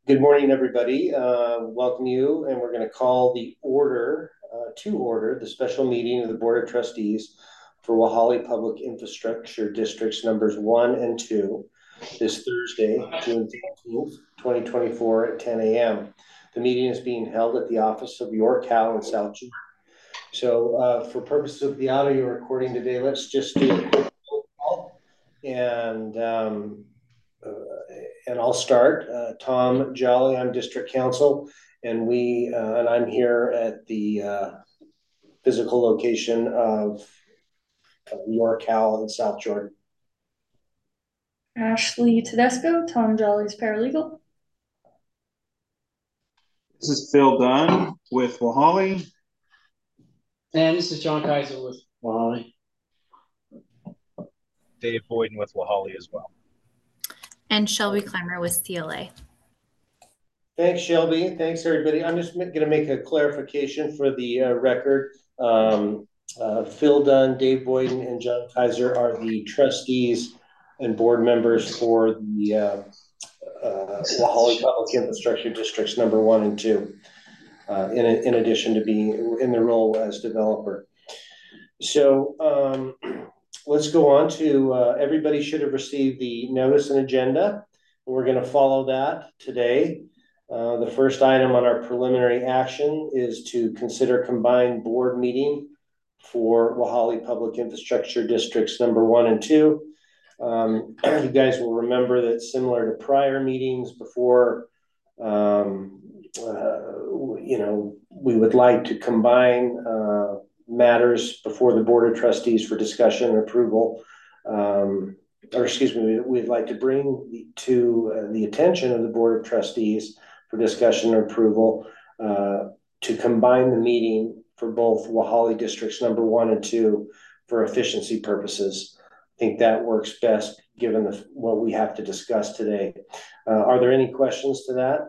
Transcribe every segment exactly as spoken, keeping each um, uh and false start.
Good morning, everybody. Uh, welcome you, and we're going to call the order uh, to order the special meeting of the Board of Trustees for Wahale Public Infrastructure Districts numbers one and two this Thursday, June fifteenth, twenty twenty-four at ten a m The meeting is being held at the office of York Cal in South Jordan. So uh, for purposes of the audio recording today, let's just do a quick call and um, uh, and I'll start. Uh, Tom Jolly, I'm district counsel, and we uh, and I'm here at the uh, physical location of uh, York Howell in South Jordan. Ashley Tedesco, Tom Jolly's paralegal. This is Phil Dunn with Wahale. And this is John Kaiser with Wahale. Dave Boyden with Wahale as well. And Shelby Clymer with C L A. Thanks, Shelby. Thanks, everybody. I'm just going to make a clarification for the uh, record. Um, uh, Phil Dunn, Dave Boyden, and John Kaiser are the trustees and board members for the uh, uh, Wahale Public Infrastructure Districts number one and two, uh, in, in addition to being in the role as developer. So um, let's go on to, uh, everybody should have received the notice and agenda. We're going to follow that today. Uh, the first item on our preliminary action is to consider combined board meeting for Wahale Public Infrastructure Districts number one and two. Um, you guys will remember that similar to prior meetings before, um, uh, you know, we would like to combine uh, matters before the Board of Trustees for discussion and approval. Um, or excuse me, we'd like to bring to uh, the attention of the Board of Trustees for discussion and approval uh, to combine the meeting for both Wahale districts number one and two for efficiency purposes. I think that works best given the, what we have to discuss today. Uh, are there any questions to that?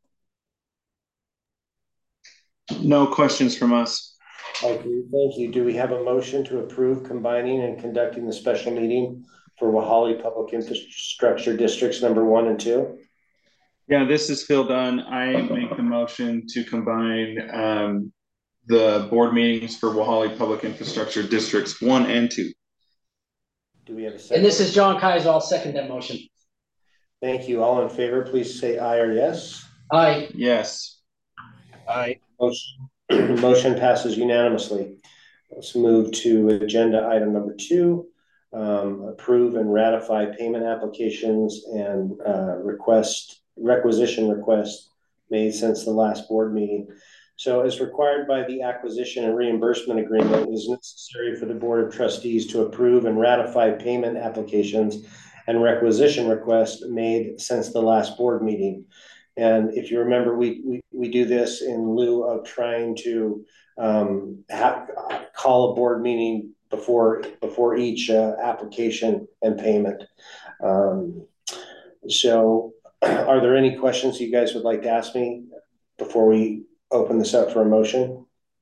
No questions from us. Okay, thank you. Do we have a motion to approve combining and conducting the special meeting for Wahale Public Infrastructure Districts number one and two? Yeah, this is Phil Dunn. I make the motion to combine um, the board meetings for Wahale Public Infrastructure Districts one and two. Do we have a second? And this is John Kaiser. I'll second that motion. Thank you. All in favor, please say aye or yes. Aye. Yes. Aye. Motion, motion passes unanimously. Let's move to agenda item number two. Um, approve and ratify payment applications and uh, request requisition requests made since the last board meeting. So as required by the acquisition and reimbursement agreement, it is necessary for the Board of Trustees to approve and ratify payment applications and requisition requests made since the last board meeting. And if you remember, we we, we do this in lieu of trying to um, have, call a board meeting before before each uh, application and payment. Um, so are there any questions you guys would like to ask me before we open this up for a motion?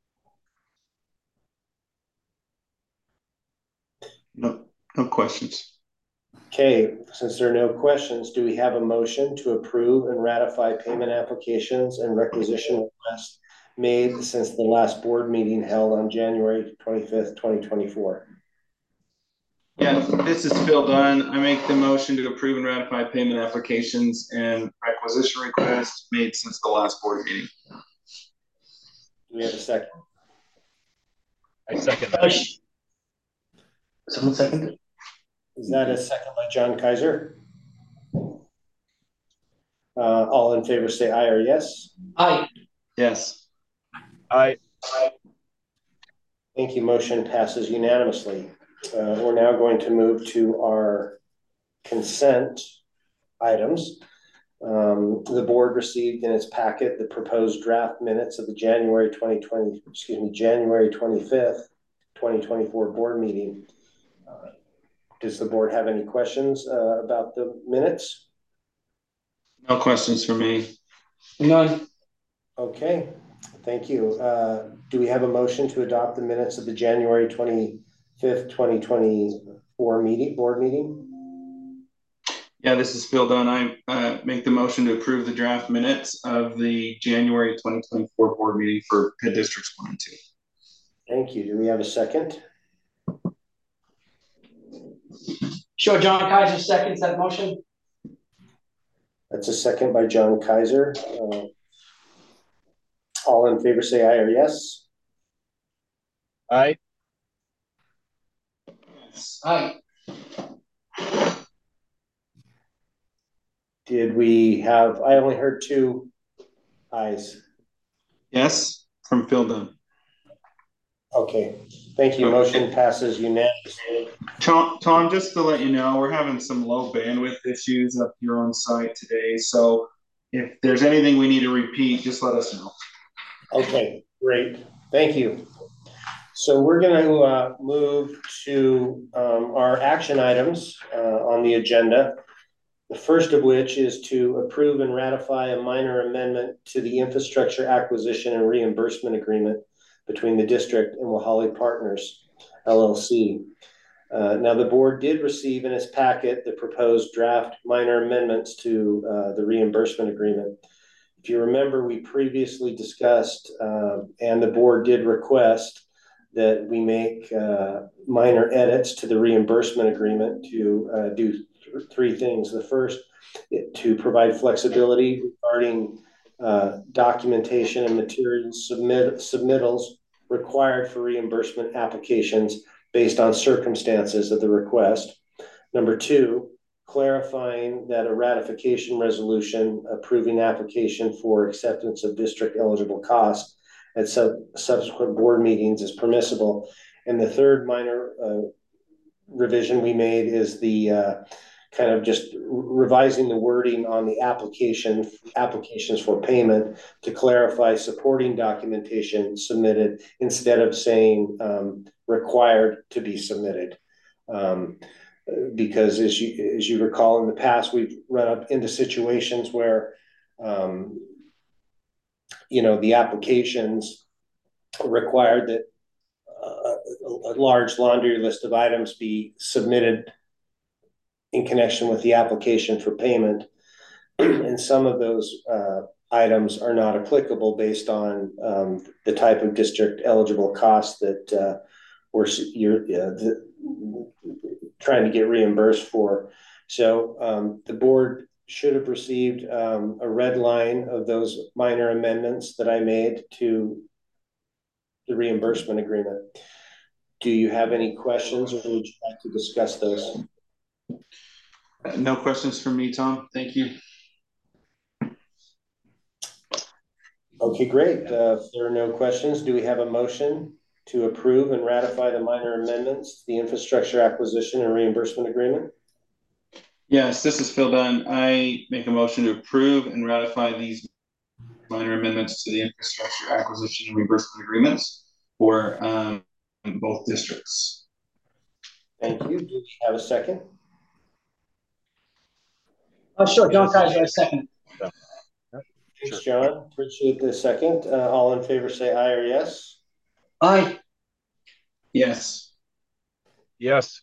No, no questions. Okay, since there are no questions, do we have a motion to approve and ratify payment applications and requisition requests made since the last board meeting held on January twenty-fifth, twenty twenty-four? Yeah, this is Phil Dunn. I make the motion to approve and ratify payment applications and requisition requests made since the last board meeting. Do we have a second? I second that. Someone seconded? Is that a second by John Kaiser? Uh, all in favor say aye or yes. Aye. Yes. Aye. Thank you. Motion passes unanimously. Uh, we're now going to move to our consent items. Um, the board received in its packet the proposed draft minutes of the January twenty twenty, excuse me, January twenty-fifth, twenty twenty-four board meeting. Uh, does the board have any questions uh, about the minutes? No questions for me. None. Okay, thank you. Uh, do we have a motion to adopt the minutes of the January twenty-fifth, twenty twenty-four meeting, board meeting? Yeah, this is Phil Dunn. I uh, make the motion to approve the draft minutes of the January twenty twenty-four board meeting for P I D Districts one and two. Thank you. Do we have a second? Sure, John Kaiser seconds that motion. That's a second by John Kaiser. Uh, all in favor say aye or yes. Aye. Aye. Did we have, I only heard two ayes. Yes, from Phil Dunn. Okay, thank you. Motion passes unanimously. Tom, Tom, just to let you know, we're having some low bandwidth issues up here on site today. So if there's anything we need to repeat, just let us know. Okay, great. Thank you. So we're going to uh, move to um, our action items uh, on the agenda. The first of which is to approve and ratify a minor amendment to the infrastructure acquisition and reimbursement agreement between the district and Wahali Partners, L L C. Uh, now, the board did receive in its packet the proposed draft minor amendments to uh, the reimbursement agreement. If you remember, we previously discussed, uh, and the board did request that we make uh, minor edits to the reimbursement agreement to uh, do th- three things. The first, it, to provide flexibility regarding uh, documentation and materials submit, submittals required for reimbursement applications based on circumstances of the request. Number two, clarifying that a ratification resolution approving application for acceptance of district eligible costs at sub- subsequent board meetings is permissible. And the third minor uh, revision we made is the uh, kind of just revising the wording on the application applications for payment to clarify supporting documentation submitted instead of saying um, required to be submitted. Um, because as you as you recall in the past, we've run up into situations where um, you know the applications required that uh, a large laundry list of items be submitted in connection with the application for payment. And some of those uh, items are not applicable based on um, the type of district eligible costs that uh, we're you're, uh, the, trying to get reimbursed for. So um, the board should have received um, a red line of those minor amendments that I made to the reimbursement agreement. Do you have any questions, or would you like to discuss those? No questions from me, Tom. Thank you. Okay, great. Uh, if there are no questions, do we have a motion to approve and ratify the minor amendments to the infrastructure acquisition and reimbursement agreement? Yes, this is Phil Dunn. I make a motion to approve and ratify these minor amendments to the infrastructure acquisition and reimbursement agreements for um, both districts. Thank you. Do we have a second? Oh, sure, John Kaiser, I second. Thanks, John. Appreciate the second. Uh, all in favor say aye or yes. Aye. Yes. Yes.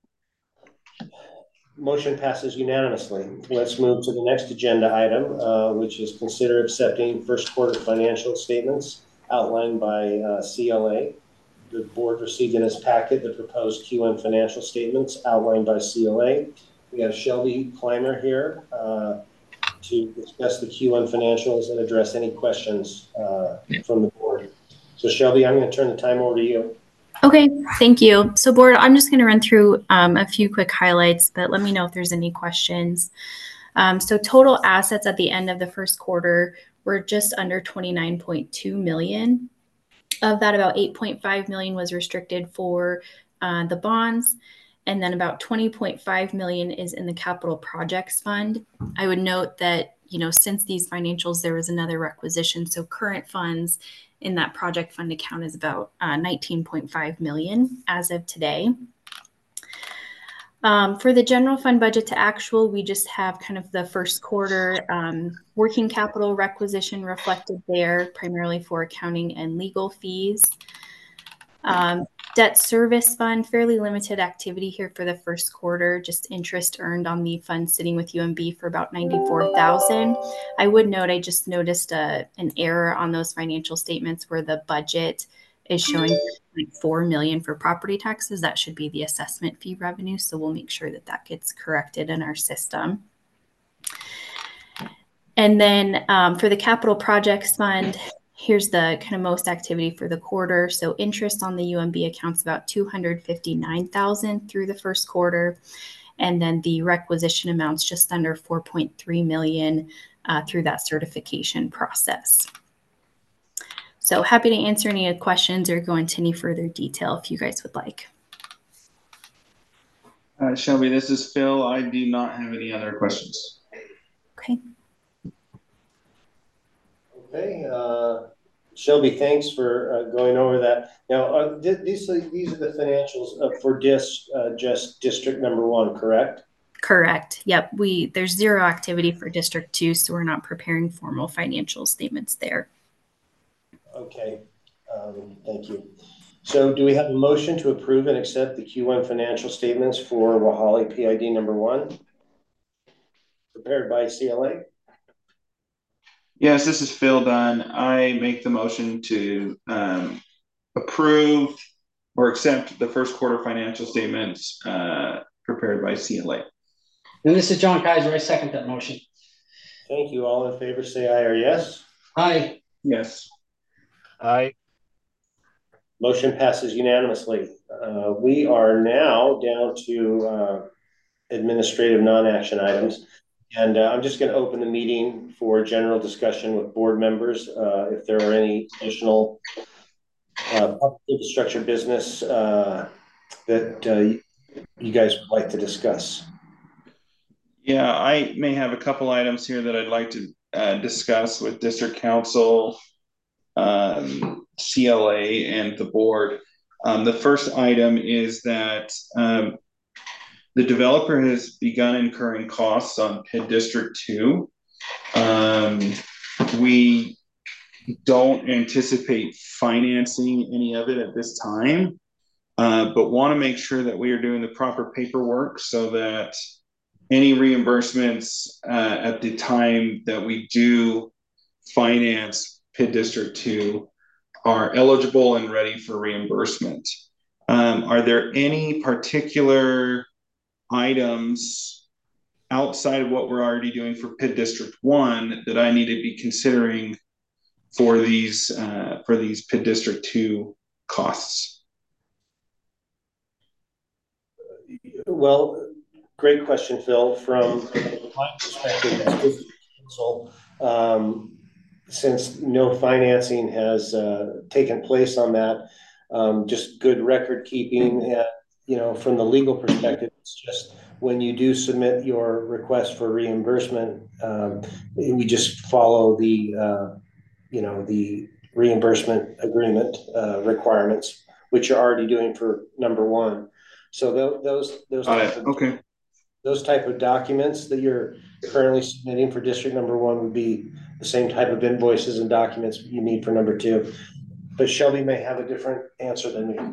Motion passes unanimously. Let's move to the next agenda item, uh, which is consider accepting first quarter financial statements outlined by uh, C L A. The board received in its packet the proposed Q one financial statements outlined by C L A. We have Shelby Clymer here uh, to discuss the Q one financials and address any questions uh, from the board. So Shelby, I'm going to turn the time over to you. Okay, thank you. So board, I'm just going to run through um, a few quick highlights, but let me know if there's any questions. Um, so total assets at the end of the first quarter were just under twenty-nine point two million. Of that, about eight point five million was restricted for uh, the bonds, and then about twenty point five million is in the capital projects fund. I would note that, you know, since these financials, there was another requisition. So current funds in that project fund account is about uh, nineteen point five million as of today. Um, for the general fund budget to actual, we just have kind of the first quarter um, working capital requisition reflected there, primarily for accounting and legal fees. Um, Debt service fund, fairly limited activity here for the first quarter, just interest earned on the fund sitting with U M B for about ninety-four thousand. I would note, I just noticed a, an error on those financial statements where the budget is showing four million for property taxes. That should be the assessment fee revenue. So we'll make sure that that gets corrected in our system. And then um, for the capital projects fund, here's the kind of most activity for the quarter. So interest on the U M B accounts about two hundred fifty-nine thousand through the first quarter. And then the requisition amounts just under four point three million uh, through that certification process. So happy to answer any questions or go into any further detail if you guys would like. Uh, Shelby, this is Phil. I do not have any other questions. Okay. Okay, uh, Shelby, thanks for uh, going over that. Now, uh, th these, these are the financials uh, for dis, uh, just district number one, correct? Correct. Yep. We there's zero activity for District Two, so we're not preparing formal financial statements there. Okay, um, thank you. So do we have a motion to approve and accept the Q one financial statements for Wahale P I D number one, prepared by C L A? Yes, this is Phil Dunn. I make the motion to um, approve or accept the first quarter financial statements uh, prepared by C L A. And this is John Kaiser. I second that motion. Thank you. All in favor, say aye or yes. Aye. Yes. Aye. Motion passes unanimously. Uh, we are now down to uh, administrative non-action infrastructure. And uh, I'm just going to open the meeting for general discussion with board members. Uh, if there are any additional uh, public infrastructure business uh, that uh, you guys would like to discuss. Yeah, I may have a couple items here that I'd like to uh, discuss with District Council, um, C L A, and the board. Um, the first item is that um, the developer has begun incurring costs on P I D District two. Um, we don't anticipate financing any of it at this time, uh, but want to make sure that we are doing the proper paperwork so that any reimbursements uh, at the time that we do finance P I D District two are eligible and ready for reimbursement. Um, are there any particular items outside of what we're already doing for P I D District one that I need to be considering for these uh, for these P I D District two costs? Well, great question, Phil. From my perspective as district council, um, since no financing has uh, taken place on that, um, just good record keeping. And, you know, from the legal perspective, it's just when you do submit your request for reimbursement, um, we just follow the, uh, you know, the reimbursement agreement uh, requirements, which you're already doing for number one. So th those those Uh, type of, okay. those type of documents that you're currently submitting for district number one would be the same type of invoices and documents you need for number two. But Shelby may have a different answer than me.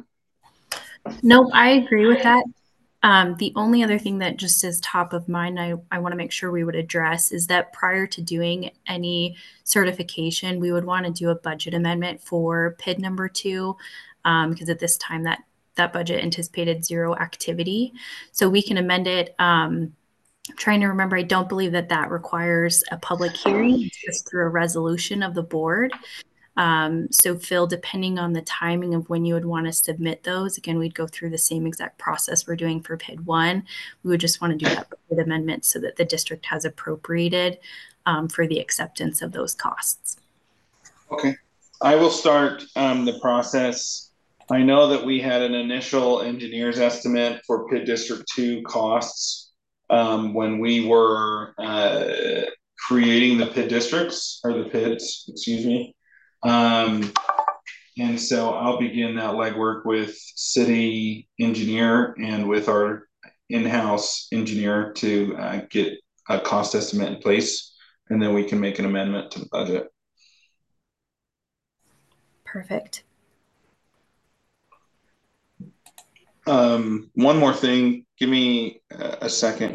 Nope, I agree with that. Um, the only other thing that just is top of mind, I, I want to make sure we would address is that prior to doing any certification, we would want to do a budget amendment for P I D number two, um, because at this time that that budget anticipated zero activity. So we can amend it. Um, I'm trying to remember, I don't believe that that requires a public hearing. It's just through a resolution of the board. Um, so Phil, depending on the timing of when you would want to submit those, again, we'd go through the same exact process we're doing for P I D one. We would just want to do that budget amendment so that the district has appropriated um, for the acceptance of those costs. Okay. I will start um, the process. I know that we had an initial engineer's estimate for P I D District two costs um, when we were uh, creating the P I D districts, or the P I Ds, excuse me. Um, and so I'll begin that legwork with city engineer and with our in-house engineer to uh, get a cost estimate in place, and then we can make an amendment to the budget. Perfect. Um, one more thing, give me a, a second.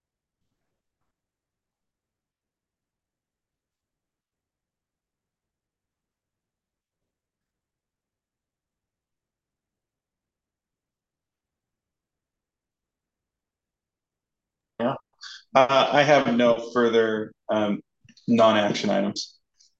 Yeah. Uh, I have no further um, non-action items.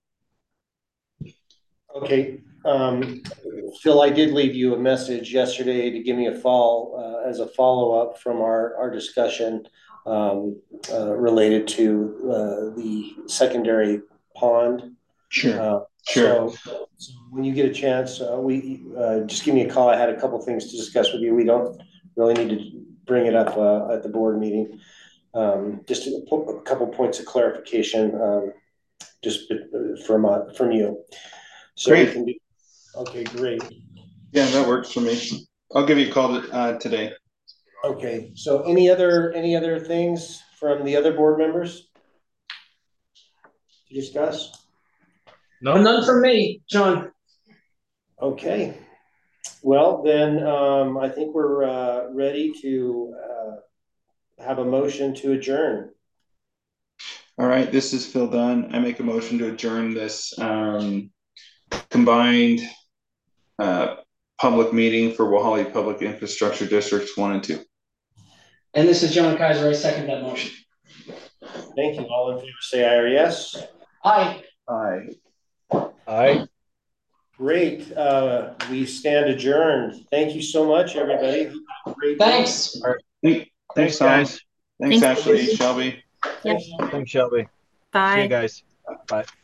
Okay, um, Phil, I did leave you a message yesterday to give me a fall, uh, as a follow-up from our, our discussion, um, uh, related to, uh, the secondary pond. Sure. Uh, Sure. So, so when you get a chance, uh, we, uh, just give me a call. I had a couple things to discuss with you. We don't really need to bring it up, uh, at the board meeting. Um, just a, po- a couple points of clarification, um, just uh, from, uh, from you. So we Great. can do, okay, great. Yeah, that works for me. I'll give you a call uh, today. Okay, so any other, any other things from the other board members to discuss? No, None from me, John. Okay, well, then, um, I think we're, uh, ready to, uh, have a motion to adjourn. All right, this is Phil Dunn. I make a motion to adjourn this um, combined uh, public meeting for Wahale Public Infrastructure Districts one and two. And this is John Kaiser. I second that motion. Thank you. All in favor, say aye or yes. Aye. Aye. aye. Great. Uh, we stand adjourned. Thank you so much, everybody. Have a great day. Thanks. Thanks, Thanks, Tom. guys. Thanks, Thanks. Ashley, Shelby. Thanks. Thanks, Shelby. See Bye. you guys. Bye.